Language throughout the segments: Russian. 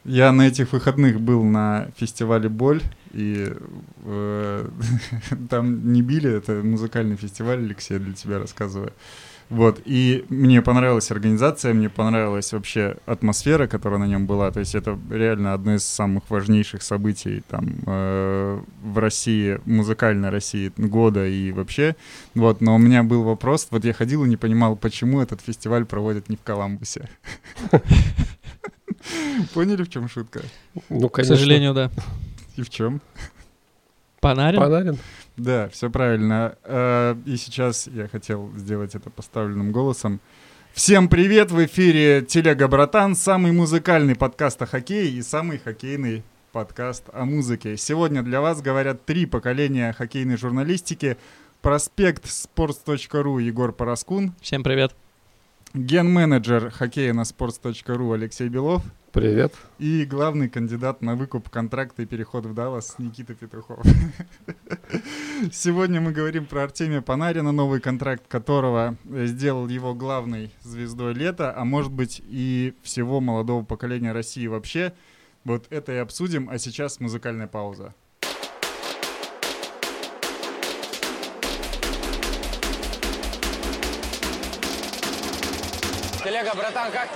Я на этих выходных был на фестивале «Боль», и там не били, это музыкальный фестиваль, Алексей, для тебя рассказываю. Вот, и мне понравилась организация, мне понравилась вообще атмосфера, которая на нем была. То есть это реально одно из самых важнейших событий там в России, музыкальной России года и вообще. Вот, но у меня был вопрос, вот я ходил и не понимал, почему этот фестиваль проводят не в Коламбусе. Поняли, в чем шутка? Ну, К сожалению, да. И в чем? Панарин? Да, все правильно. И сейчас я хотел сделать это поставленным голосом. Всем привет! В эфире «Телега, братан», самый музыкальный подкаст о хоккее и самый хоккейный подкаст о музыке. Сегодня для вас говорят 3 поколения хоккейной журналистики. Проспект sports.ru Егор Параскун. Всем привет. Ген-менеджер хоккея на sports.ru Алексей Белов. Привет. И главный кандидат на выкуп контракта и переход в Даллас Никита Петухов. Сегодня мы говорим про Артемия Панарина, новый контракт которого сделал его главной звездой лета, а может быть и всего молодого поколения России вообще. Вот это и обсудим, а сейчас музыкальная пауза. Телега, братан, как ты?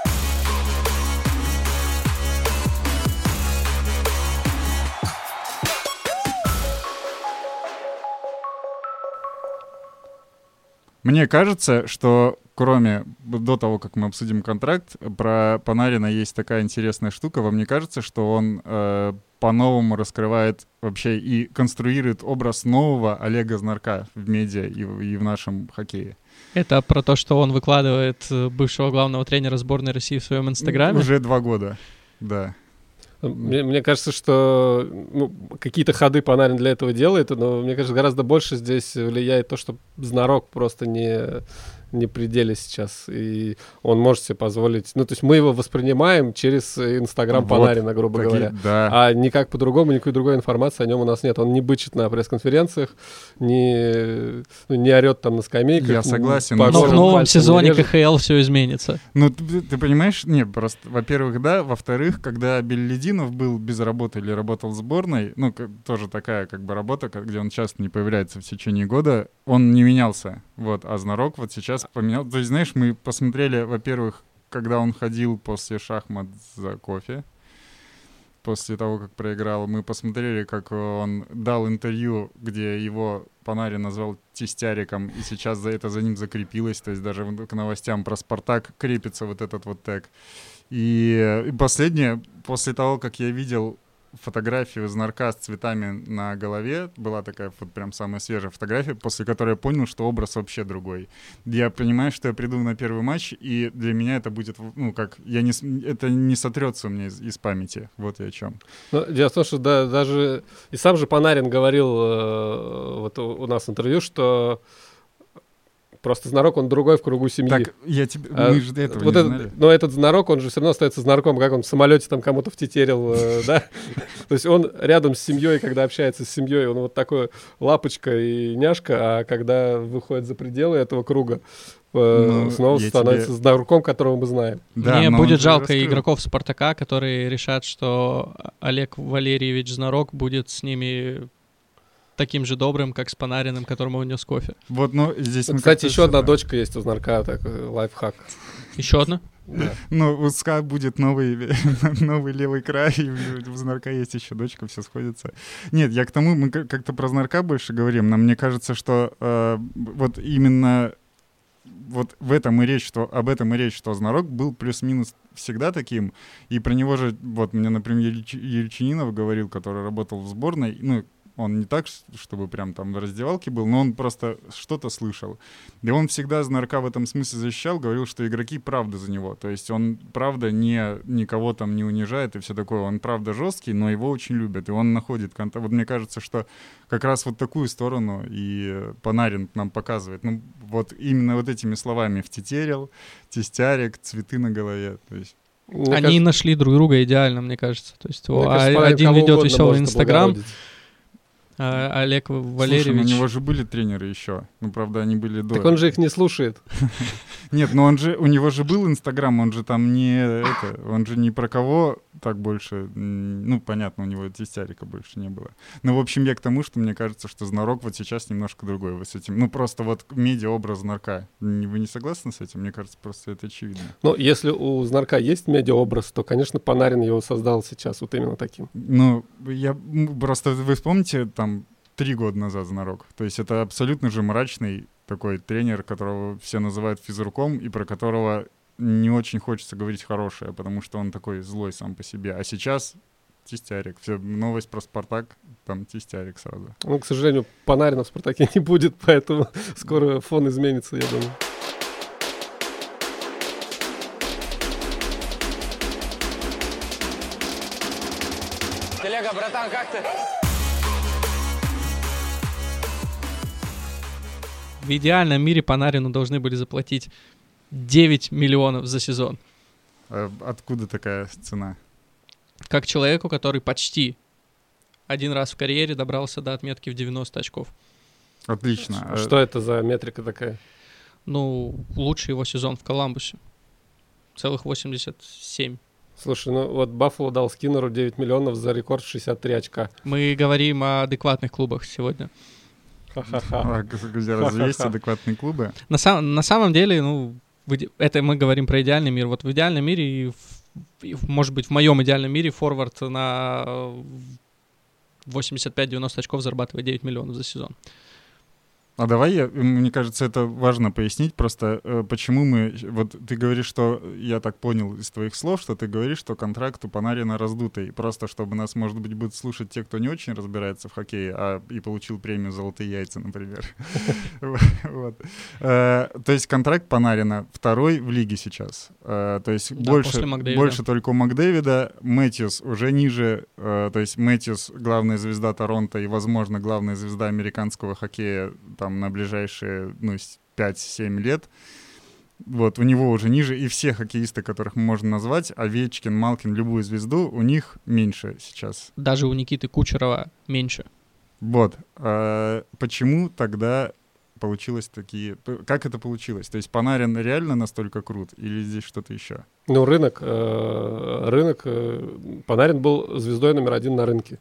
Мне кажется, что кроме, до того, как мы обсудим контракт, про Панарина есть такая интересная штука. Вам не кажется, что он по-новому раскрывает вообще и конструирует образ нового Олега Знарка в медиа и в нашем хоккее? Это про то, что он выкладывает бывшего главного тренера сборной России в своем инстаграме? Уже 2 года, да. Мне кажется, что какие-то ходы Панарин для этого делает, но мне кажется, гораздо больше здесь влияет то, что Знарок просто не при деле сейчас, и он может себе позволить... Ну, то есть мы его воспринимаем через Инстаграм Панарина, грубо говоря. Да. А никак по-другому, никакой другой информации о нем у нас нет. Он не бычит на пресс-конференциях, не орет там на скамейках. Я согласен. Но в новом сезоне КХЛ все изменится. Ну, ты понимаешь? Не, просто, во-первых, да. Во-вторых, когда Беллидинов был без работы или работал в сборной, ну, тоже такая как бы работа, где он часто не появляется в течение года, он не менялся. Вот, а Знарок вот сейчас поменял. То есть, знаешь, мы посмотрели, во-первых, когда он ходил после шахмат за кофе, после того, как проиграл, мы посмотрели, как он дал интервью, где его Панарин назвал тестяриком, и сейчас за ним закрепилось, то есть даже к новостям про «Спартак» крепится вот этот вот тег. И последнее, после того, как я видел фотографию Знарка с цветами на голове, была такая вот прям самая свежая фотография, после которой я понял, что образ вообще другой. Я понимаю, что я приду на первый матч, и для меня это будет, ну, как, это не сотрется у меня из памяти. Вот и о чем. Ну, дело в том, что даже и сам же Панарин говорил вот у нас в интервью, что просто Знарок, он другой в кругу семьи. Так, мы же до этого вот не знали. Но этот Знарок, он же все равно остается Знарком, как он в самолете там кому-то втетерил, да? То есть он рядом с семьей, когда общается с семьей, он вот такой лапочка и няшка, а когда выходит за пределы этого круга, снова становится Знарком, которого мы знаем. Да, мне будет жалко игроков Спартака, которые решат, что Олег Валерьевич Знарок будет с ними таким же добрым, как с Панариным, которому он нес кофе. Вот, ну, здесь кстати, еще одна дочка есть у Знарка, такой лайфхак. Еще одна? Да. Ну, у СКА будет новый левый край, и у Знарка есть еще дочка, все сходится. Нет, я к тому, мы как-то про Знарка больше говорим, но мне кажется, что вот именно вот об этом и речь, что Знарок был плюс-минус всегда таким, и про него же, вот мне, например, Ельчининов говорил, который работал в сборной, ну, он не так, чтобы прям там в раздевалке был, но он просто что-то слышал. И он всегда Знарка в этом смысле защищал, говорил, что игроки правда за него. То есть он правда никого там не унижает и все такое. Он правда жесткий, но его очень любят. И он находит контакт. Вот мне кажется, что как раз вот такую сторону и Панарин нам показывает. Ну вот именно вот этими словами втетерил, тестярик, цветы на голове. То есть они нашли друг друга идеально, мне кажется. То есть один ведет веселый Инстаграм, Олег Валерьевич... Слушай, у него же были тренеры еще. Ну, правда, они были до... Так он же их не слушает. Нет, но у него же был Инстаграм, он же там он же ни про кого так больше, ну, понятно, у него тестярика больше не было. Ну, в общем, я к тому, что мне кажется, что Знарок вот сейчас немножко другой вот с этим. Ну, просто вот медиа-образ Знарка. Вы не согласны с этим? Мне кажется, просто это очевидно. Ну, если у Знарка есть медиа-образ, то, конечно, Панарин его создал сейчас вот именно таким. Ну, вы вспомните, там, 3 года назад Знарок. То есть это абсолютно же мрачный такой тренер, которого все называют физруком, и про которого не очень хочется говорить хорошее, потому что он такой злой сам по себе. А сейчас тестярик. Все, новость про Спартак, там тестярик сразу. Ну, к сожалению, Панарина в Спартаке не будет, поэтому скоро фон изменится, я думаю. Телега, братан, как ты? В идеальном мире Панарину должны были заплатить 9 миллионов за сезон. Откуда такая цена? Как человеку, который почти один раз в карьере добрался до отметки в 90 очков. Отлично. Что это за метрика такая? Ну, лучший его сезон в Коламбусе. Целых 87. Слушай, ну вот Баффало дал Скиннеру 9 миллионов за рекорд в 63 очка. Мы говорим о адекватных клубах сегодня. Ха-ха-ха. Разве есть адекватные клубы? На самом деле, ну, это мы говорим про идеальный мир. Вот в идеальном мире, может быть, в моем идеальном мире форвард на 85-90 очков зарабатывает 9 миллионов за сезон. А давай, мне кажется, это важно пояснить просто, почему мы... Вот ты говоришь, что... Я так понял из твоих слов, что ты говоришь, что контракт у Панарина раздутый. Просто чтобы нас, может быть, будут слушать те, кто не очень разбирается в хоккее, и получил премию «Золотые яйца», например. То есть контракт Панарина второй в лиге сейчас. То есть больше только у Макдэвида. Мэтьюс уже ниже. То есть Мэтьюс — главная звезда Торонто и, возможно, главная звезда американского хоккея там на ближайшие 5-7 лет. Вот, у него уже ниже, и все хоккеисты, которых мы можем назвать, Овечкин, Малкин, любую звезду, у них меньше сейчас. Даже у Никиты Кучерова меньше. Вот. Почему тогда получилось такие... Как это получилось? То есть Панарин реально настолько крут, или здесь что-то еще? Ну, рынок. Панарин был звездой номер 1 на рынке.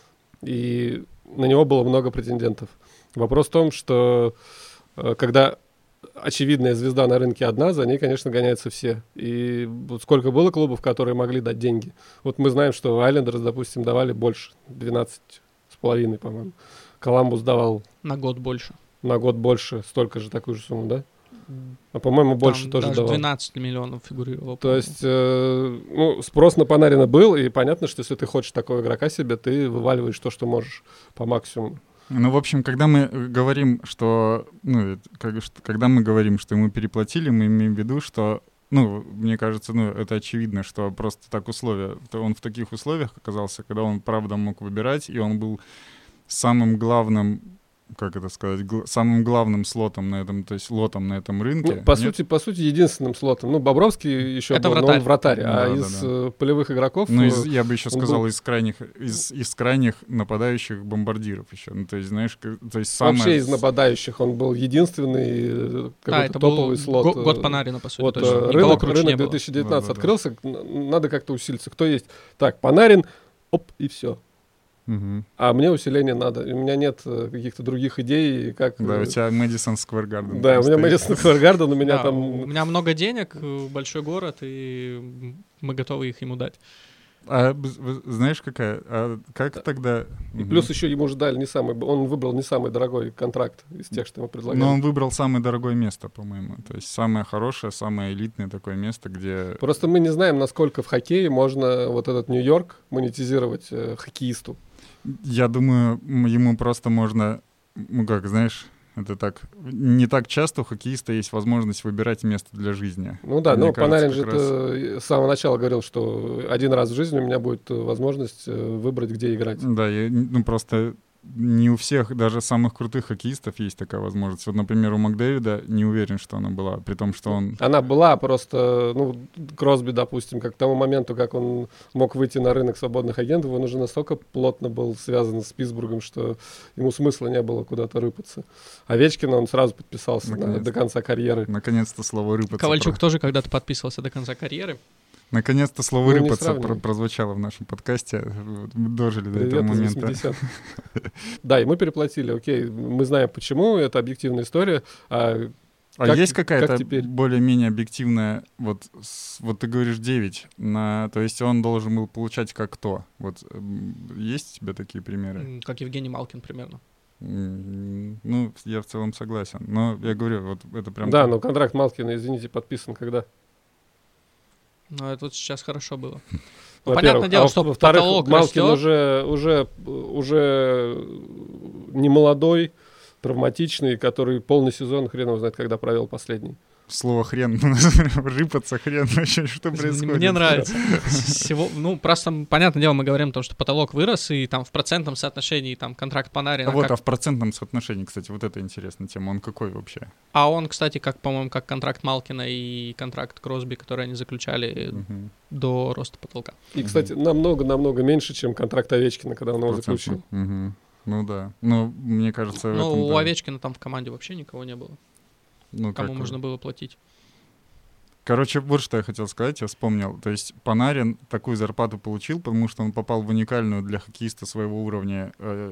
И на него было много претендентов. Вопрос в том, что когда очевидная звезда на рынке одна, за ней, конечно, гоняются все. И вот сколько было клубов, которые могли дать деньги. Вот мы знаем, что Айлендерс, допустим, давали больше, 12,5, по-моему. Коламбус давал... На год больше. На год больше, столько же, такую же сумму, да? А, по-моему, больше там тоже даже давал. 12 миллионов фигурировало. То есть, спрос на Панарина был, и понятно, что если ты хочешь такого игрока себе, ты вываливаешь то, что можешь по максимуму. Ну, в общем, когда мы говорим, что... когда мы говорим, что ему переплатили, мы имеем в виду, что... мне кажется, это очевидно, что просто так условия... Он в таких условиях оказался, когда он, правда, мог выбирать, и он был самым главным... Как это сказать, самым главным слотом на этом, то есть лотом на этом рынке. По сути, единственным слотом. Бобровский еще это был, вратарь. Но он вратарь, из полевых игроков... я бы еще сказал, из крайних нападающих бомбардиров еще. То есть, знаешь, Вообще из нападающих он был единственный какой-то топовый слот. Год Панарина, по сути. Вот рынок 2019 открылся, надо как-то усилиться. Кто есть? Так, Панарин, и все. Угу. А мне усиление надо. У меня нет каких-то других идей, как... Да, у тебя Мэдисон Сквер Гарден. Да, у меня Мэдисон Сквер Гарден, у меня там... У меня много денег, большой город, и мы готовы их ему дать. Знаешь, как тогда... И плюс еще ему же дали он выбрал не самый дорогой контракт из тех, что ему предлагали. Но он выбрал самое дорогое место, по-моему. То есть самое хорошее, самое элитное такое место, где... Просто мы не знаем, насколько в хоккее можно вот этот Нью-Йорк монетизировать хоккеисту. Я думаю, ему просто можно, это так, не так часто у хоккеиста есть возможность выбирать место для жизни. Ну да, но Панарин же с самого начала говорил, что один раз в жизни у меня будет возможность выбрать, где играть. Да, просто не у всех, даже самых крутых хоккеистов есть такая возможность. Вот, например, у Макдэвида не уверен, что она была, при том, что он... Она была, просто, Кросби, допустим, как к тому моменту, как он мог выйти на рынок свободных агентов, он уже настолько плотно был связан с Питтсбургом, что ему смысла не было куда-то рыпаться. Овечкин, он сразу подписался до конца карьеры. Наконец-то слово «рыпаться». Ковальчук тоже когда-то подписывался до конца карьеры. Наконец-то слово Ну, не «рыпаться» сравнивай. прозвучало в нашем подкасте. Мы дожили до Привет этого из момента. 80-х. Да, и мы переплатили, окей. Мы знаем, почему, это объективная история. А Как- есть какая-то как теперь? более-менее объективная, вот ты говоришь 9, то есть он должен был получать как кто? Вот есть у тебя такие примеры? Как Евгений Малкин примерно. Ну, я в целом согласен. Но я говорю, вот это прям... Да, но контракт Малкина, извините, подписан когда? Но это вот сейчас хорошо было. Ну, Во-первых. понятное дело, что во-вторых, потолок Малкин растет. уже не молодой, травматичный, который полный сезон, хрен его знает, когда провел последний. Слово «хрен», рыпаться, хрен, вообще, что происходит? Мне нравится. Ну, просто, понятное дело, мы говорим о том, что потолок вырос, и там в процентном соотношении там контракт Панарина... Вот, а в процентном соотношении, кстати, вот это интересная тема. Он какой вообще? А он, кстати, как, по-моему, как контракт Малкина и контракт Кросби, который они заключали до роста потолка. И, кстати, намного-намного меньше, чем контракт Овечкина, когда он его заключил. Ну да. Ну, мне кажется... Ну, у Овечкина там в команде вообще никого не было. Ну, кому можно было платить. Короче, вот что я хотел сказать, я вспомнил. То есть Панарин такую зарплату получил, потому что он попал в уникальную для хоккеиста своего уровня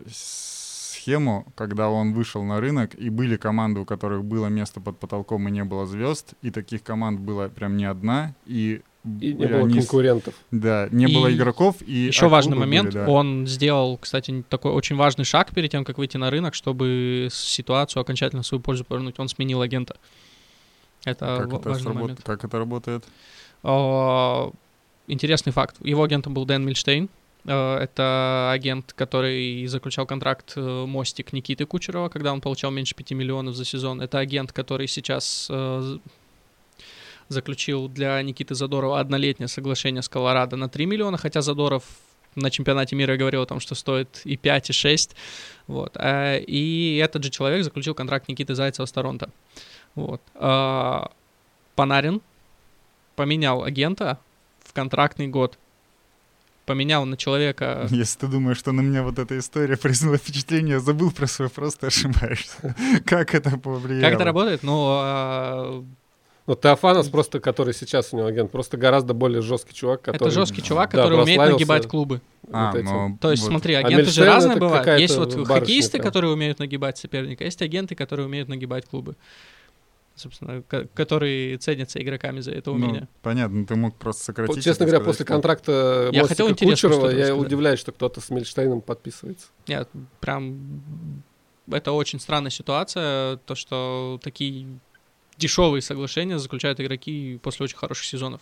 схему, когда он вышел на рынок, и были команды, у которых было место под потолком и не было звезд, и таких команд была прям не одна, и не было конкурентов. Да, не было игроков. И еще важный момент, были, да. Он сделал, кстати, такой очень важный шаг перед тем, как выйти на рынок, чтобы ситуацию окончательно в свою пользу повернуть. Он сменил агента. Это важный момент. Как это работает? Интересный факт. Его агентом был Дэн Мильштейн. Это агент, который заключал контракт Мостик Никиты Кучерова, когда он получал меньше 5 миллионов за сезон. Это агент, который сейчас... заключил для Никиты Задорова однолетнее соглашение с Колорадо на 3 миллиона, хотя Задоров на чемпионате мира говорил о том, что стоит и 5, и 6. Вот. И этот же человек заключил контракт Никиты Зайцева с Торонто. Вот. Панарин поменял агента в контрактный год. Поменял на человека... Если ты думаешь, что на меня вот эта история произвела впечатление, забыл про свой, просто ошибаешься. Как это повлияло? Как это работает? Ну... Но Теофанос просто, который сейчас у него агент, просто гораздо более жесткий чувак, который... Это жесткий чувак, который умеет нагибать клубы. То есть, смотри, агенты же разные бывают. Есть вот хоккеисты, которые умеют нагибать соперника, есть агенты, которые умеют нагибать клубы. Собственно, которые ценятся игроками за это умение. Ну, понятно, ты мог просто сократить. Честно говоря, после контракта Мостика Кучерова я удивляюсь, что кто-то с Мильштейном подписывается. Нет, прям... Это очень странная ситуация, то, что такие... дешевые соглашения заключают игроки после очень хороших сезонов.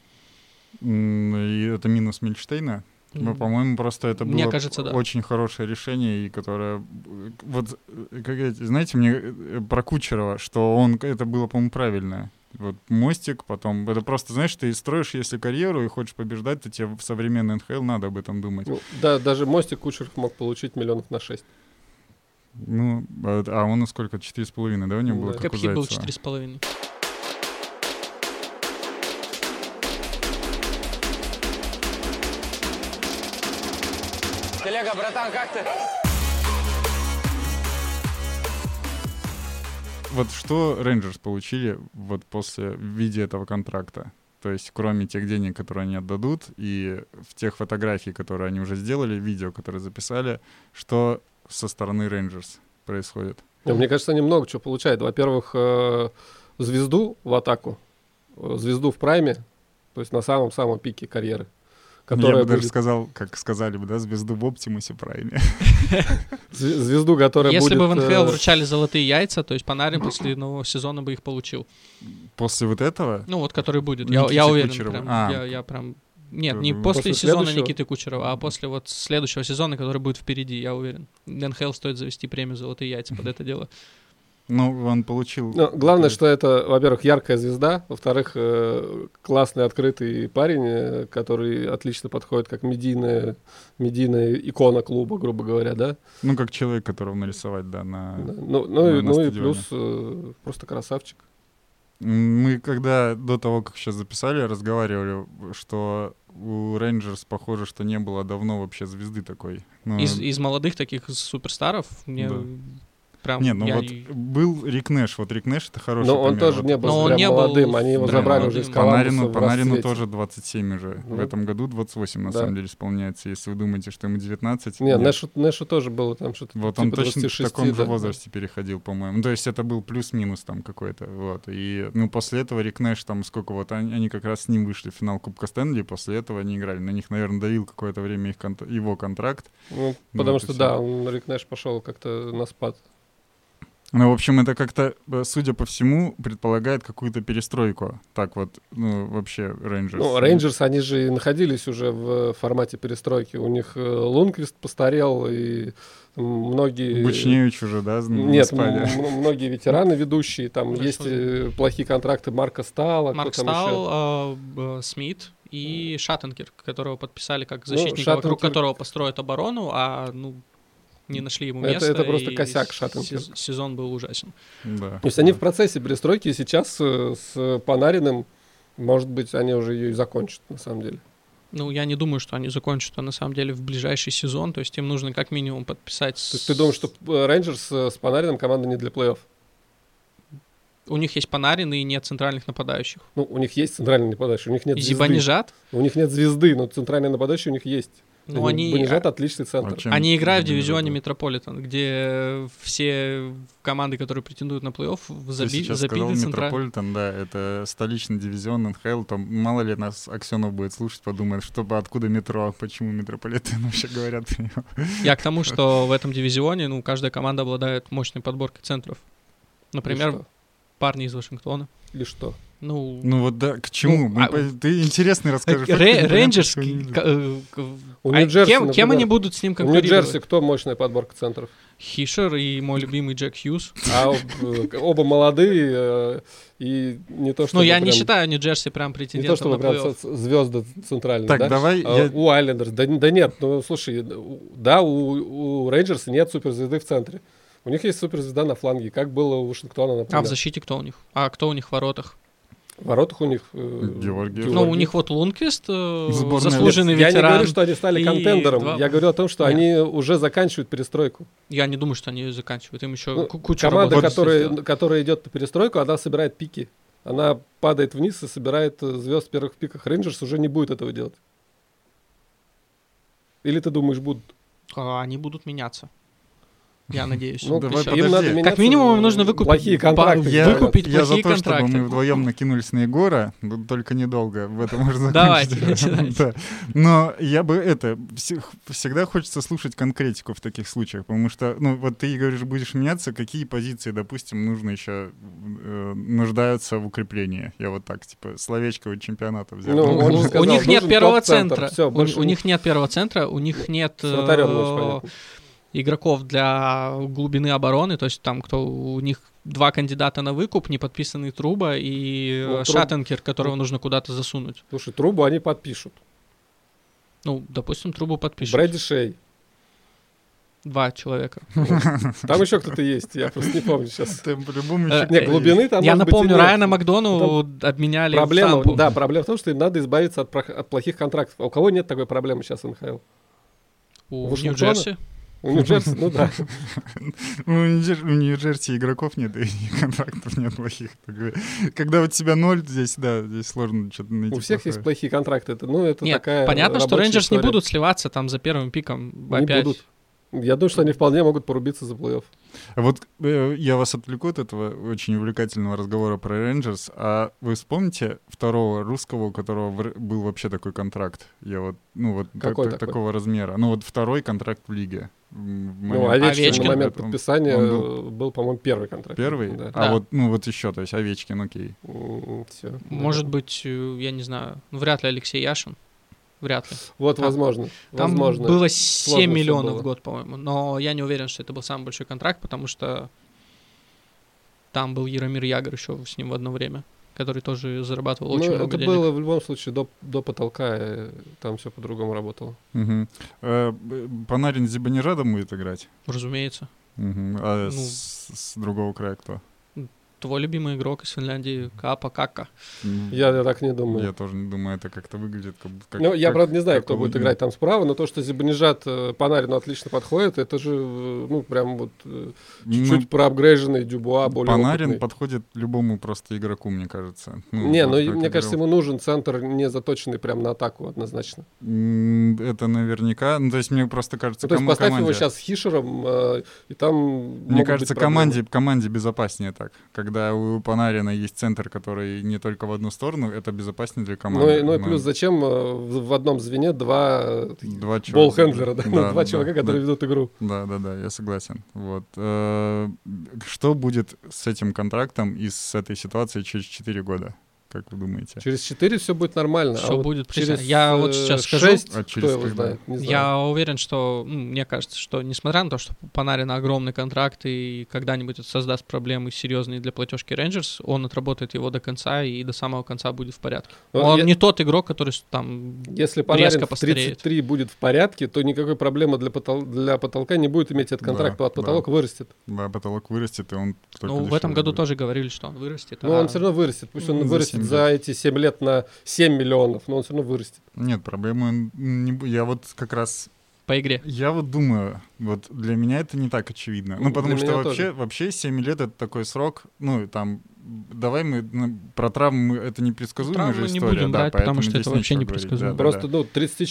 И это минус Мильштейна? Ну, по-моему, просто это было кажется, да. Очень хорошее решение, и которое... Вот, знаете, мне про Кучерова, что это было, по-моему, правильно. Вот Мостик, потом... Это просто, знаешь, ты строишь, если карьеру и хочешь побеждать, то тебе в современный НХЛ надо об этом думать. Ну, да, даже Мостик Кучеров мог получить миллионов на 6. Ну, а он на сколько? 4,5, да, у него было? Как у Зайцева? Был 4,5. Телега, братан, как ты? Вот что Рейнджерс получили вот после в виде этого контракта? То есть кроме тех денег, которые они отдадут, и в тех фотографий, которые они уже сделали, видео, которые записали, что со стороны Рейнджерс происходит? Мне кажется, они много чего получают. Во-первых, звезду в атаку, звезду в прайме, то есть на самом-самом пике карьеры. Я бы даже сказал, как сказали бы, да, звезду в Оптимусе Прайме. Звезду, которая будет... Если бы в НХЛ вручали золотые яйца, то есть Панарин после нового сезона бы их получил. После вот этого? Ну вот, который будет. Я уверен. Я прям... Нет, не после сезона Никиты Кучерова, а после вот следующего сезона, который будет впереди, я уверен. НХЛ стоит завести премию «Золотые яйца» под это дело. Ну, он получил... Ну, главное, что это, во-первых, яркая звезда, во-вторых, классный, открытый парень, который отлично подходит как медийная икона клуба, грубо говоря, да? Ну, как человек, которого нарисовать, да, на Ну и плюс просто красавчик. Мы когда до того, как сейчас записали, разговаривали, что у Рейнджерс похоже, что не было давно вообще звезды такой. Из молодых таких суперстаров мне... Да. прям... Не, ну я вот был Рик Нэш. Вот Рик Нэш — это хороший Но он пример. тоже Вот не был Но он прям не был молодым, они его прям забрали уже из молодым. Коламбуса в Панарину расцвете. тоже 27 уже. В Ну, этом году 28, на да. самом деле, исполняется. Если вы думаете, что ему 19... Не, нет. Нэшу тоже было там что-то Вот типа он точно 26, в таком же да. возрасте переходил, по-моему. Ну, то есть это был плюс-минус там какой-то. Вот. И ну, после этого Рик Нэш, там сколько вот, они как раз с ним вышли в финал Кубка Стэнли, после этого они играли. На них, наверное, давил какое-то время его контракт. Ну, Ну, потому вот и что, всё. да, Рик Нэш пошел как-то на спад. Ну, в общем, это как-то, судя по всему, предполагает какую-то перестройку. Так вот, ну, вообще, Рейнджерс. Ну, Рейнджерс, они же и находились уже в формате перестройки. У них Лунквист постарел, и многие... Бучневич уже, да, на Нет, спаде? многие ветераны ведущие. Там Ну, есть что плохие контракты Марка Стала. Марк кто там еще? Стал, Смит и Шаттенкер, которого подписали как защитника, Шаттенкер- вокруг которого построят оборону, а не нашли ему места. Это просто и косяк Шаттенкер. Сезон был ужасен. Да. То есть они в процессе перестройки, и сейчас с Панариным, может быть, они уже ее и закончат, на самом деле. Ну, я не думаю, что они закончат, на самом деле, в ближайший сезон. То есть им нужно как минимум подписать... То есть ты думаешь, что Рейнджерс с Панариным команда не для плей-офф? У них есть Панарин и нет центральных нападающих. Ну, у них есть центральный нападающий, у них нет И звезды. Зибанижат, У них нет звезды, но центральный нападающий у них есть. ну, они... Банижат отличный центр. А чем Они играют в Зибанижат дивизионе был? Метрополитен, где все команды, которые претендуют на плей-офф, Ты сейчас сказал забиты центральным. Метрополитен, да, это столичный дивизион НХЛ, там мало ли нас Аксенов будет слушать, подумает, откуда метро, почему Метрополитен вообще говорят про него. Я к тому, что в этом дивизионе, каждая команда обладает мощной подборкой центров. Например, парни из Вашингтона. Или что? Ну, Вот да, к чему? Ты интересный расскажешь. Рейнджерс, У а Нью-Джерси, кем например, они будут с ним У Нью-Джерси конкурировать? кто мощная подборка центров? Хишер и мой любимый Джек Хьюз. А оба молодые и не то, что... Ну, я не считаю Нью-Джерси прям Не то, претендентом чтобы на прям плей-офф. звезды центральные, Так, да? давай У Айлендерс. Да нет, ну, слушай, да, у Рейнджерса нет суперзвезды в центре. У них есть суперзвезда на фланге, как было у Вашингтона, например. А в защите кто у них? А кто у них в воротах? В воротах у них... Георгиев. Ну, у них вот Лунквист, Сборная. заслуженный Я не ветеран. говорю, что они стали и контендером. два- Я говорю о том, что Нет. они уже заканчивают перестройку. Я не думаю, что они ее заканчивают. Им еще Ну, кучу команда, работы предстоит. которая идет на перестройку, она собирает пики. Она падает вниз и собирает звезд в первых пиках. Рейнджерс уже не будет этого делать. Или ты думаешь, будут? Они будут меняться. Я надеюсь. Ну, Давай, Еще. подожди. им надо меняться. Как минимум им нужно выкупить плохие контракты. выкупить Я за плохие то, контракты. чтобы мы вдвоем накинулись на Егора, но только недолго. В этом можно Давайте, закончить. начинайте. Да. Но я бы всегда хочется слушать конкретику в таких случаях, потому что, вот ты говоришь, будешь меняться, какие позиции, допустим, нужно еще нуждаются в укреплении. Я вот так, словечко чемпионата взял. Ну, он же У сказал, них нет нужен первого топ-центр. центра. Всё, больше У них нет первого центра, у них нет с вратарем не очень понятно. игроков для глубины обороны, то есть там у них 2 кандидата на выкуп, не подписанный Труба и Ну, Шаттенкер, которого нужно куда-то засунуть. Слушай, Трубу они подпишут. Ну, допустим, Трубу подпишут. Брэди Шей. 2 человека. Там еще кто-то есть, я просто не помню сейчас. Ты по-любому Э, еще Не, глубины там Я может быть, и напомню, нет. Райана Макдону обменяли в Проблема, Тампу. да, проблема в том, что им надо избавиться от плохих контрактов. А у кого нет такой проблемы сейчас в НХЛ? У Вашингтона? Нью-Джерси. У Нью-Джерси, ну да. У Нью-Джерси игроков нет, и контрактов нет плохих. Когда у тебя 0, здесь сложно что-то найти. У всех есть плохое. плохие контракты. Это Нет, Нет, понятно, что рабочая Рейнджерс не история. будут сливаться там за первым пиком Не опять. будут. Я думаю, что они вполне могут порубиться за плей-офф. Вот я вас отвлеку от этого очень увлекательного разговора про Рейнджерс. А вы вспомните второго русского, у которого был вообще такой контракт? Какой такой? Такого размера. Второй контракт в лиге. Ну, Овечкин Овечкин. на момент подписания он был, по-моему, первый контракт. Первый? Да. А Да. вот еще, то есть Овечкин, окей. Все. Может быть, я не знаю, вряд ли Алексей Яшин. Вряд ли. Вот, Там- возможно. Там возможно. было Сложно 7 всё миллионов было. в год, по-моему. Но я не уверен, что это был самый большой контракт, потому что там был Яромир Ягор еще с ним в одно время, который тоже зарабатывал очень Ну, много это денег. было в любом случае до потолка, там все по-другому работало. Мгм. Панарин с Зибанижадом будет играть? Разумеется. Мгм. А Ну. с другого края кто? твой любимый игрок из Финляндии Каапа Кака. Я так не думаю. Я тоже не думаю, это как-то выглядит как... Ну, я, правда, не знаю, кто какого будет играть там справа, но то, что Зибанижад Панарину отлично подходит, это же, ну, прям вот чуть-чуть проапгрейженный Дюбуа, более Панарин опытный. подходит любому просто игроку, мне кажется. Ну, Не, вот ну, как мне я кажется, говорил. ему нужен центр, не заточенный прям на атаку однозначно. Это наверняка. Ну, то есть мне просто кажется, Ну, то есть поставь его команде... сейчас с Хишером, и там Мне могут кажется, быть проблемы. команде безопаснее так. Когда у Панарина есть центр, который не только в одну сторону, это безопаснее для команды. Ну и плюс зачем в одном звене два человека. болл-хендлера, да? Да, Два да, человека, которые ведут игру. Да, я согласен. Вот. Что будет с этим контрактом и с этой ситуацией через 4 года? Как вы думаете? Через 4 все будет нормально. Всё вот будет через прекрасно. Я вот сейчас скажу. 6, А через кто его когда? знает, не знаю. Я уверен, что, мне кажется, что несмотря на то, что у Панарина огромный контракт и когда-нибудь это создаст проблемы серьезные для платежки Рейнджерс, он отработает его до конца и до самого конца будет в порядке. Но Он не тот игрок, который там Если Панарин резко в постареет. 33 будет в порядке, то никакой проблемы для потолка не будет иметь. Этот контракт Да, потолок вырастет. Да, потолок вырастет, и он только Ну, в этом дешевле году будет. тоже говорили, что он вырастет. Но он все равно вырастет. Пусть он За вырастет 7 за эти 7 лет на 7 миллионов, но он все равно вырастет. Нет, проблемы не будет. Я вот как раз... По игре. Я вот думаю, вот для меня это не так очевидно. Ну, Для потому что меня вообще 7 лет — это такой срок, ну, там, давай мы про травмы, это непредсказуемая Травмы же не история. будем да, брать, потому поэтому что здесь это вообще нечего говорить. непредсказуемо. Да, Просто, ну,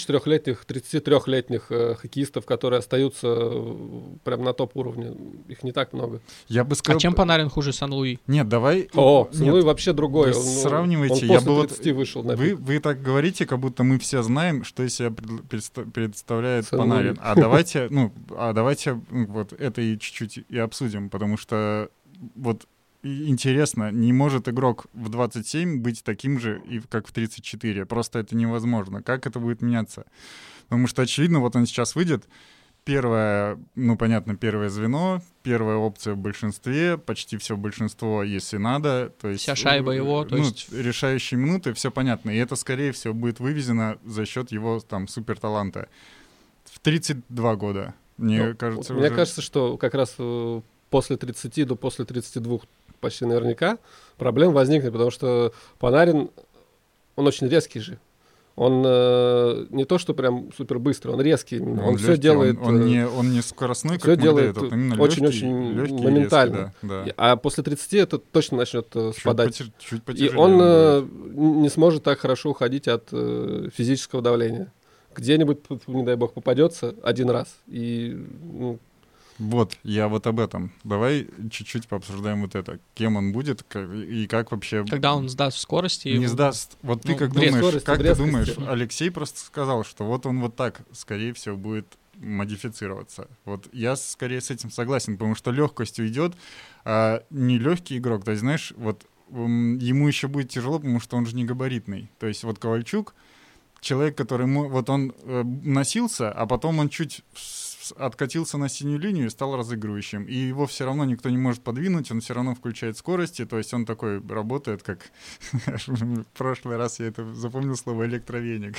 33-летних хоккеистов, которые остаются прям на топ-уровне, их не так много. Я бы А сказал... чем Панарин хуже Сан-Луи? Нет, давай... О, нет, ну и вообще другой. вы Он сравниваете, он я после бы вот- 30 вышел на пик. Вы так говорите, как будто мы все знаем, что из себя представляет Сан-Луи. Панарин. А давайте вот это и чуть-чуть и обсудим, потому что вот и интересно, не может игрок в 27 быть таким же, как в 34. Просто это невозможно. Как это будет меняться? Потому что, очевидно, вот он сейчас выйдет, первое звено, первая опция в большинстве, почти все большинство, если надо. То есть, Вся шайба его, то есть- решающие минуты, все понятно. И это, скорее всего, будет вывезено за счет его там суперталанта. В 32 года, мне кажется, Мне уже... кажется, что как раз после 30 до после 32 почти наверняка проблем возникнет, потому что Панарин, он очень резкий же. Он не то, что прям супер быстрый, он резкий. Он все лёгкий, делает... Он не скоростной, всё как делает Медведев, именно очень-очень лёгкий и моментально. резкий, да. А после 30 это точно начнет спадать. Чуть И потяжелее он будет. не сможет так хорошо уходить от физического давления. Где-нибудь, не дай бог, попадется один раз. И Вот, я вот об этом. Давай чуть-чуть пообсуждаем вот это. Кем он будет и как вообще... Когда он сдаст в скорости... Не сдаст. Вот ты Ну, как в думаешь, скорости, как в ты резкости. думаешь, Алексей просто сказал, что вот он вот так, скорее всего, будет модифицироваться. Вот я скорее с этим согласен, потому что легкость уйдет, а не легкий игрок. То есть, знаешь, вот ему еще будет тяжело, потому что он же не габаритный. То есть вот Ковальчук, человек, который вот он носился, а потом он чуть откатился на синюю линию и стал разыгрывающим. И его все равно никто не может подвинуть, он все равно включает скорости, то есть он такой работает, как... В прошлый раз я это запомнил слово «электровеник».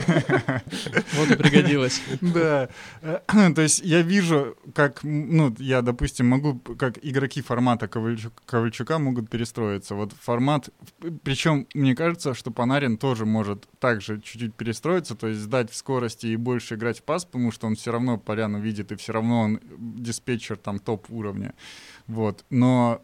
Вот и пригодилось. Да. То есть я вижу, как, я, допустим, могу, как игроки формата Ковальчука могут перестроиться. Вот формат... Причем, мне кажется, что Панарин тоже может также чуть-чуть перестроиться, то есть сдать в скорости и больше играть в пас, потому что он все равно поляну видит, и все равно он диспетчер там топ-уровня. Вот. Но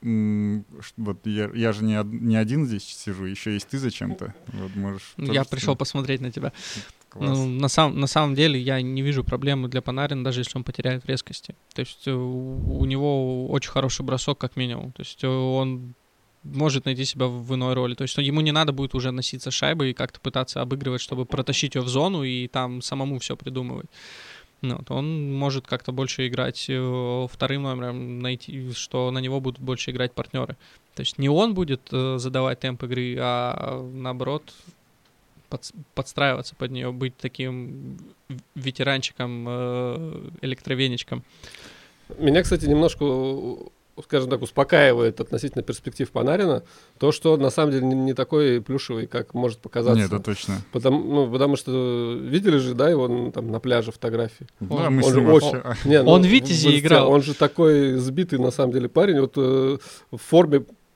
вот я же не один здесь сижу, еще есть ты зачем-то. Вот, можешь Я тоже пришел посмотреть на тебя. Класс. Ну, на самом деле я не вижу проблемы для Панарина, даже если он потеряет в резкости. То есть у него очень хороший бросок, как минимум. То есть он может найти себя в иной роли. То есть ему не надо будет уже носиться с шайбой и как-то пытаться обыгрывать, чтобы протащить ее в зону и там самому все придумывать. Вот, он может как-то больше играть вторым номером, найти, что на него будут больше играть партнеры. То есть не он будет задавать темп игры, а наоборот подстраиваться под нее, быть таким ветеранчиком, электровеничком. Меня, кстати, немножко, скажем так, успокаивает относительно перспектив Панарина то, что на самом деле не такой плюшевый, как может показаться. Нет, это точно. Потому что видели же, да, его там на пляже фотографии. Да, мы с Он же ним вообще... Он в Витязе играл. Он же такой сбитый, на самом деле, парень. Вот в форме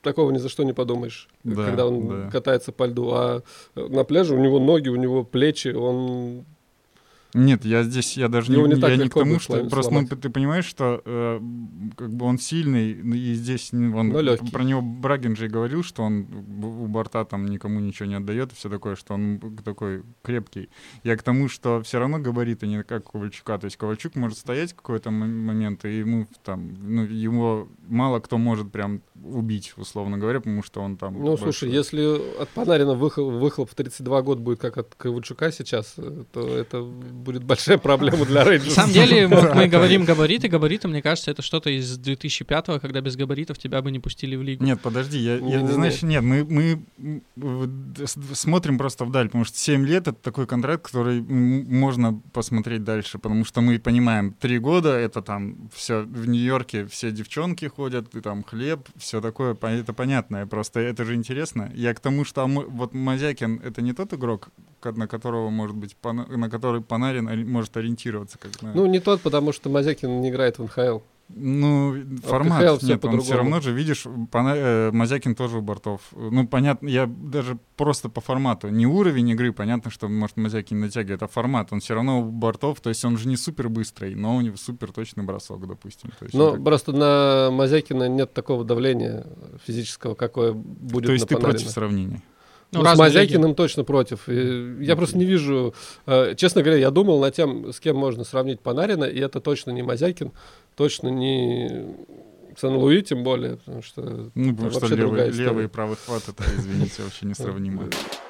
такого ни за что не подумаешь, Да, когда он да. катается по льду. А на пляже у него ноги, у него плечи, он... Нет, я даже Его не так я не к легко тому, будет что просто сломать. ты понимаешь, что как бы он сильный, и здесь он Но легкий. про него Брагин же и говорил, что он у борта там никому ничего не отдает и все такое, что он такой крепкий. Я к тому, что все равно габариты не как Ковальчука, то есть Ковальчук может стоять в какой-то момент, и ему там, ну, его мало кто может прям убить, условно говоря, потому что он там... Ну, слушай, если от Панарина выхлоп в 32 года будет как от Ковальчука сейчас, то это будет большая проблема для На Рейнджерс. самом деле, вот мы говорим габариты, мне кажется, это что-то из 2005-го, когда без габаритов тебя бы не пустили в лигу. Нет, подожди, Не-не-не. знаешь, нет, мы смотрим просто вдаль, потому что 7 лет — это такой контракт, который можно посмотреть дальше, потому что мы понимаем, 3 года — это там все в Нью-Йорке, все девчонки ходят, и там хлеб, все такое, это понятно, просто это же интересно. Я к тому, что вот Мозякин — это не тот игрок, на которого, может быть, на который Панарин может ориентироваться. Как на... Ну, не тот, потому что Мозякин не играет в НХЛ. Ну, КХЛ формат, всё нет, он по-другому. все равно же, видишь, Мозякин тоже у бортов. Ну, понятно, я даже просто по формату, не уровень игры, понятно, что, может, Мозякин натягивает, а формат, он все равно у бортов, то есть он же не супер быстрый, но у него супер точный бросок, допустим. То есть Но он так- просто на Мозякина нет такого давления физического, какое будет То есть на ты Панарина. против сравнения? Ну, Ну, с разные Мозякиным точно против. И я просто не вижу... Честно говоря, я думал над тем, с кем можно сравнить Панарина, и это точно не Мозякин, точно не Сен-Луи, тем более, потому что Ну, это потому что вообще другая история. левый и правый хват, это, извините, вообще несравнимо.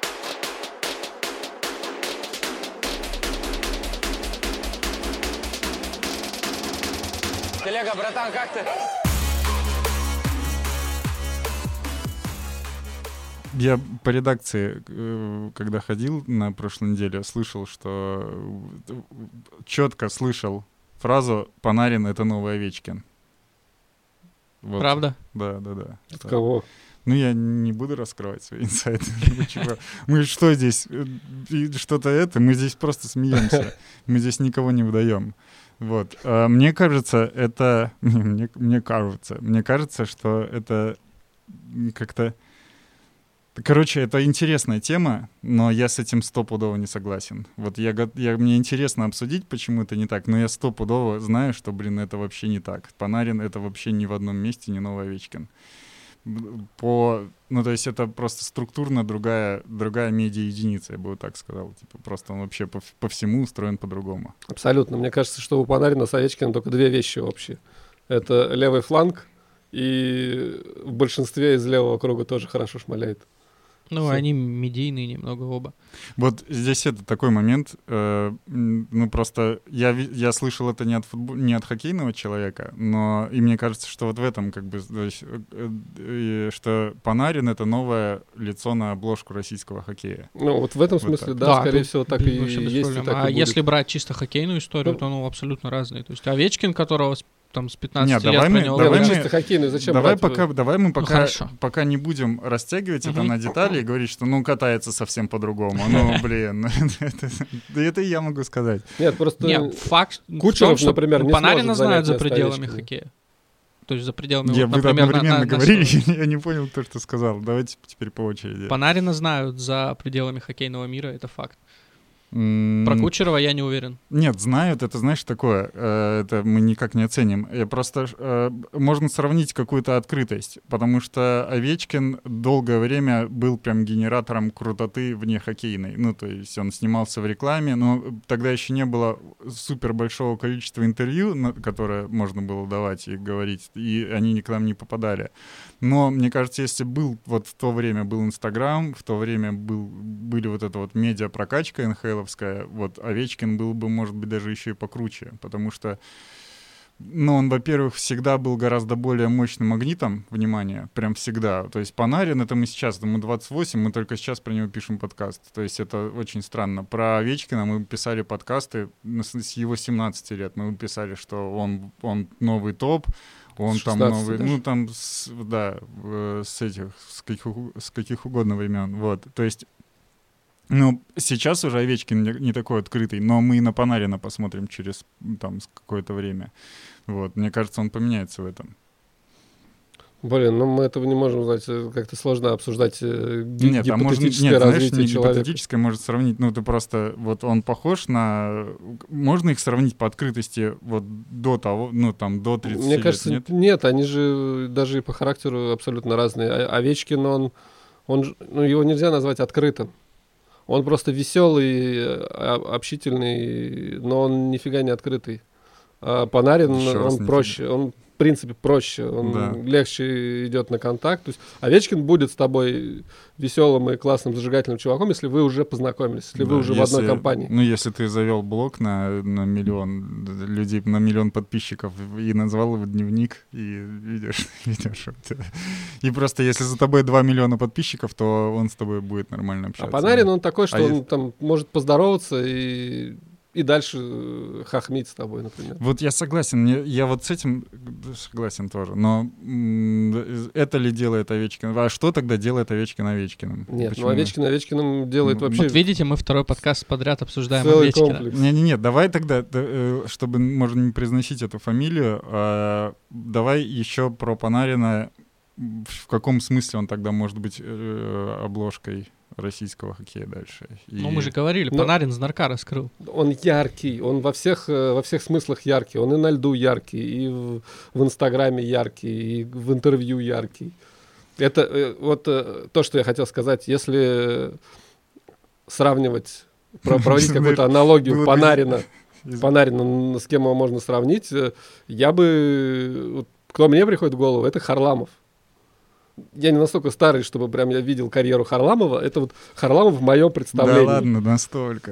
Телега, братан, как ты? Я по редакции, когда ходил на прошлой неделе, слышал, что четко слышал фразу «Панарин — это новый Овечкин». Вот. Правда? Да. От кого? Ну, я не буду раскрывать свои инсайты. Мы что здесь? Что-то это? Мы здесь просто смеемся. Мы здесь никого не выдаем. Вот. Мне кажется, это... Мне кажется, что это как-то... Короче, это интересная тема, но я с этим стопудово не согласен. Вот мне интересно обсудить, почему это не так, но я стопудово знаю, что, это вообще не так. Панарин — это вообще ни в одном месте не новый Овечкин. Ну, то есть это просто структурно другая медиа-единица, я бы вот так сказал. Типа просто он вообще по всему устроен по-другому. Абсолютно. Мне кажется, что у Панарина с Овечкиным только две вещи общие. Это левый фланг, и в большинстве из левого круга тоже хорошо шмаляет. Ну, Всё. они медийные немного оба. Вот здесь это такой момент, ну просто я слышал это не от хоккейного человека, но и мне кажется, что вот в этом как бы, то есть, что Панарин — это новое лицо на обложку российского хоккея. Ну, вот в этом Вот смысле, так. да, скорее тут всего, так и вообще без есть, и проблем. так и А будет. если брать чисто хоккейную историю, Ну, то абсолютно разные. То есть Овечкин, которого там с 15 Нет, лет давай про мы- него Не, ну, давай говорят. чисто хоккейный, зачем Давай брать? мы хорошо. пока не будем растягивать это Мгм. на детали и говорить, что ну катается совсем по-другому. Ну, блин, это и я могу сказать. Нет, просто... Не, факт в Кучеров, том, что например, не Панарина сможет знают за занять место пределами Овечкина. хоккея. То есть за пределами, Вы вот, например, одновременно на говорили, стороне. я не понял то, что сказал. Давайте теперь по очереди. Панарина знают за пределами хоккейного мира, это факт. М, Про Кучерова я не уверен. Нет, знают, это, знаешь, такое, это мы никак не оценим. Просто можно сравнить какую-то открытость, потому что Овечкин долгое время был прям генератором крутоты вне хоккейной. Ну, то есть он снимался в рекламе, но тогда еще не было супер большого количества интервью, которое можно было давать и говорить, и они к нам не попадали. Но, мне кажется, если был вот в то время был Инстаграм, в то время были вот эта вот медиа-прокачка НХЛовская, вот Овечкин был бы, может быть, даже еще и покруче, потому что, ну, он, во-первых, всегда был гораздо более мощным магнитом внимания, прям всегда. То есть Панарин — это мы сейчас, ему 28, мы только сейчас про него пишем подкаст. То есть это очень странно. Про Овечкина мы писали подкасты с его 17 лет. Мы писали, что он новый топ, он С там 16 новый, даже. ну там, с каких угодно времен. Вот, то есть, ну, сейчас уже Овечкин не такой открытый, но мы и на Панарина посмотрим через там какое-то время. Вот, мне кажется, он поменяется в этом. Блин, ну мы этого не можем знать. Как-то сложно обсуждать Нет, гипотетическое нет, развитие знаешь, не человека. гипотетическое может сравнить, ну ты просто, вот он похож на... Можно их сравнить по открытости вот до того, ну там до 30 Мне лет, кажется, нет? нет, они же даже и по характеру абсолютно разные. Овечкин, ну, его нельзя назвать открытым. Он просто веселый, общительный, но он нифига не открытый. А Панарин, Еще раз он нифига. проще, он в принципе проще, он Да. легче идет на контакт. То есть Овечкин будет с тобой веселым и классным зажигательным чуваком, если вы уже познакомились, если вы Да, уже в одной компании. Ну, если ты завел блог на миллион людей, на миллион подписчиков и назвал его дневник, и видишь, и просто если за тобой 2 миллиона подписчиков, то он с тобой будет нормально А общаться. Панарин, он такой, что А он если- там может поздороваться и дальше хохмить с тобой, например. Вот я согласен, я вот с этим согласен тоже, но это ли делает Овечкин? А что тогда делает Овечкин Овечкиным? Нет, Почему? ну Овечкиным делает Ну, вообще Вот видите, мы второй подкаст подряд обсуждаем целый Овечкина. комплекс. Не-не-не, давай тогда, чтобы, может, не произносить эту фамилию, давай еще про Панарина. В каком смысле он тогда может быть обложкой российского хоккея дальше? Ну, мы же говорили, Но- Панарин знарка раскрыл. Он яркий, он во всех смыслах яркий. Он и на льду яркий, и в Инстаграме яркий, и в интервью яркий. Это то, что я хотел сказать. Если сравнивать, проводить Знаешь, какую-то аналогию было бы- Панарина, с кем его можно сравнить, я бы... вот кто мне приходит в голову, это Харламов. Я не настолько старый, чтобы прям я видел карьеру Харламова. Это вот Харламов в моем Да представлении. ладно, настолько.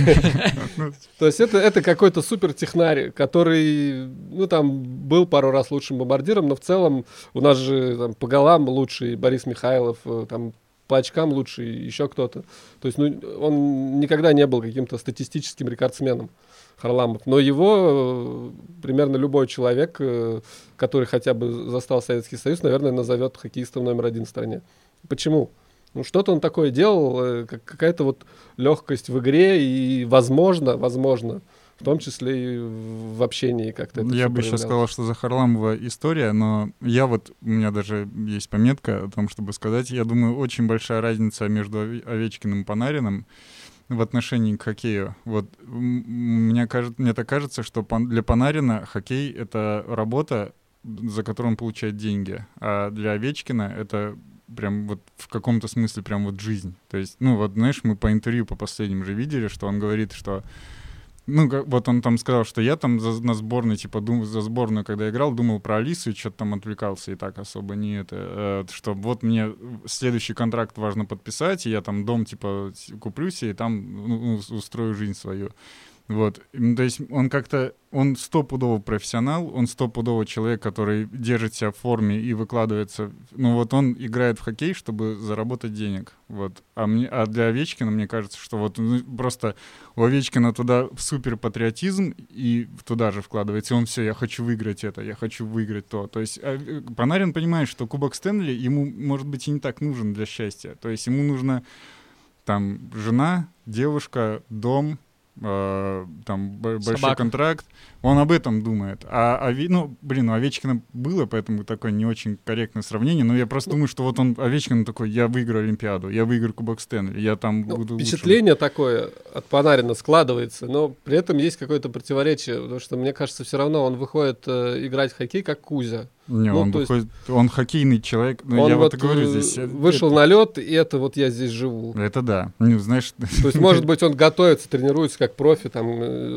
То есть это какой-то супертехнарь, который, ну, там, был пару раз лучшим бомбардиром, но в целом у нас же там, по голам лучший Борис Михайлов, там, по очкам лучший еще кто-то. То есть, ну, он никогда не был каким-то статистическим рекордсменом, Харламов. Но его примерно любой человек, который хотя бы застал Советский Союз, наверное, назовет хоккеистом номер один в стране. Почему? Ну, что-то он такое делал, какая-то вот легкость в игре, и возможно, в том числе и в общении как-то это Я всё бы еще проявлялось. сказал, что за Харламова история, но у меня даже есть пометка о том, чтобы сказать, я думаю, очень большая разница между Овечкиным и Панариным в отношении к хоккею. Вот мне так кажется, что для Панарина хоккей — это работа, за которую он получает деньги, а для Овечкина это прям вот в каком-то смысле прям вот жизнь. То есть, ну вот, знаешь, мы по интервью по последним же видели, что он говорит, что вот он там сказал, что я там на сборной, типа, за сборную, когда играл, думал про Алису и что-то там отвлекался, и так особо не это, что вот мне следующий контракт важно подписать, и я там дом, типа, куплю себе, и там устрою жизнь свою. Вот, то есть он стопудово профессионал, он стопудово человек, который держит себя в форме и выкладывается. Ну вот он играет в хоккей, чтобы заработать денег. Вот. А для Овечкина, мне кажется, что вот просто у Овечкина туда супер патриотизм и туда же вкладывается. И он все, я хочу выиграть это, я хочу выиграть то. То есть Панарин понимает, что Кубок Стэнли ему, может быть, и не так нужен для счастья. То есть ему нужна там жена, девушка, дом, там большой Собака. контракт, он об этом думает. У Овечкина было, поэтому такое не очень корректное сравнение, но я просто думаю, что вот Овечкин такой, я выиграю Олимпиаду, я выиграю Кубок Стэнли, я там буду лучшим. Впечатление такое от Панарина складывается, но при этом есть какое-то противоречие, потому что, мне кажется, все равно он выходит играть в хоккей как Кузя. Не, Ну, он то есть выходит, он хоккейный человек, но Он я вот вот и говорю здесь. вышел на лед, и это вот я здесь живу. Это да. Ну, знаешь, То есть, может быть, он готовится, тренируется как профи, там,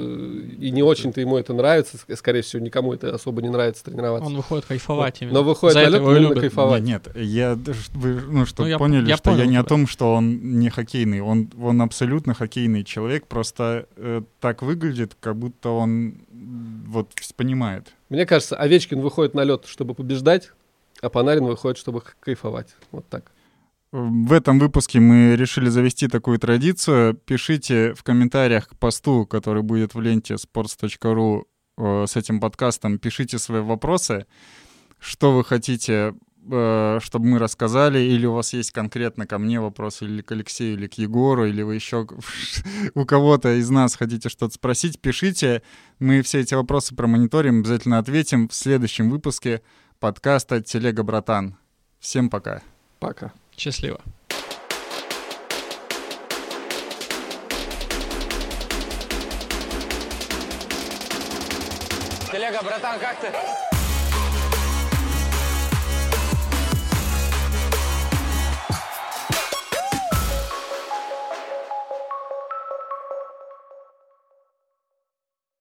и не очень-то ему это нравится. Скорее всего, никому это особо не нравится тренироваться. Он выходит кайфовать именно. Но выходит За на это лед его и именно любят. кайфовать. Нет, чтобы я поняли, что понял я не о тебя. том, что он не хоккейный. Он абсолютно хоккейный человек, просто так выглядит, как будто он вот понимает. Мне кажется, Овечкин выходит на лед, чтобы побеждать, а Панарин выходит, чтобы кайфовать. Вот так. В этом выпуске мы решили завести такую традицию. Пишите в комментариях к посту, который будет в ленте sports.ru с этим подкастом, пишите свои вопросы, что вы хотите, чтобы мы рассказали, или у вас есть конкретно ко мне вопросы, или к Алексею, или к Егору, или вы еще у кого-то из нас хотите что-то спросить, пишите. Мы все эти вопросы промониторим, обязательно ответим в следующем выпуске. подкаста «Телега, братан». Всем пока. Пока. Счастливо. Телега, братан, как ты?